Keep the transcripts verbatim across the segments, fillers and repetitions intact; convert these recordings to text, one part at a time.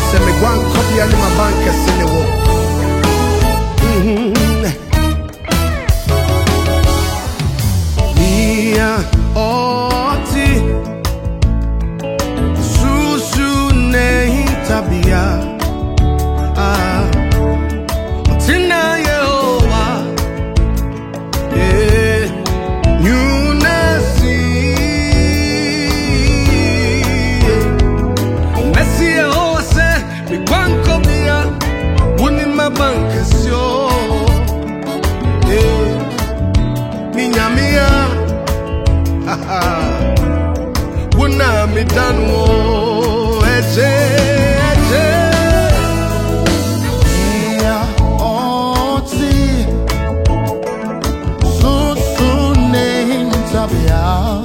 se me guan copia ni ma banka se ne wo. Mia oti susu ne hintabia ah tina yehowa eh nyunasi Messi yehowa se mi banko bia woni ma banka sio eh Minyamia, haha, wuna mi danwo, eje, eje. Mia oti, susu ne hintabia,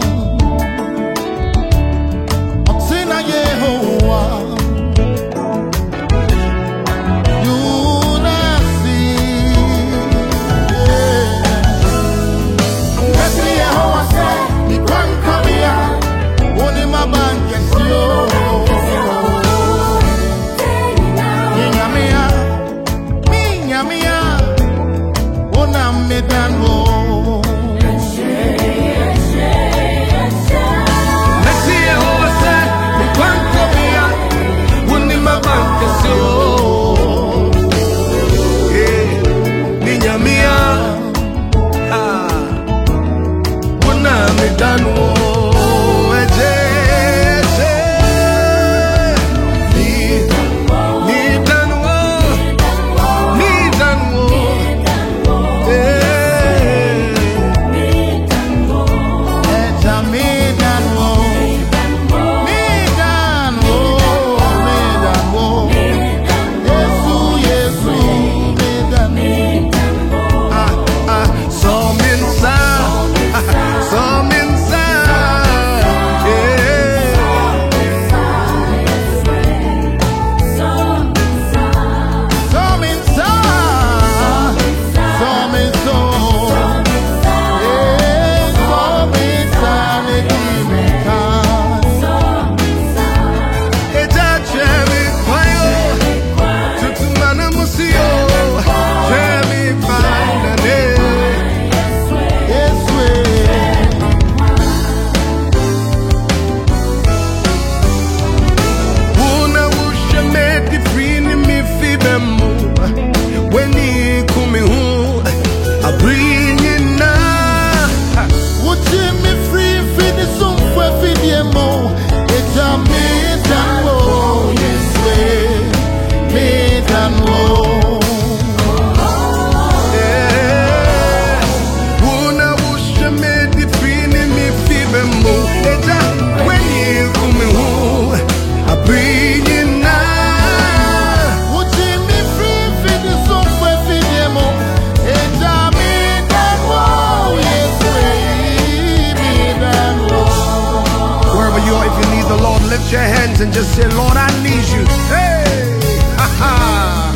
otina yehowa. Lift your hands and just say, Lord, I need you. Hey, ha ha.